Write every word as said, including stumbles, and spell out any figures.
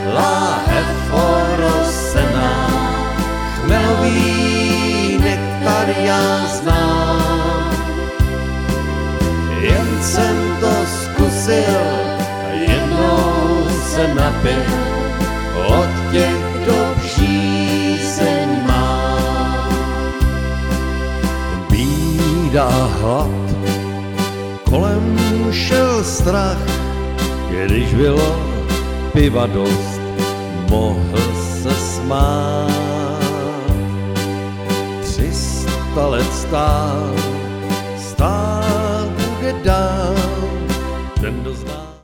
láhev orosena, chmelový nektar já znám. Jen jsem to zkusil, jednou se napil, od těch dob žízeň mám. Bída a hlad, kolem šel strach, když bylo piva dost, mohl se smát. Tři sta let stát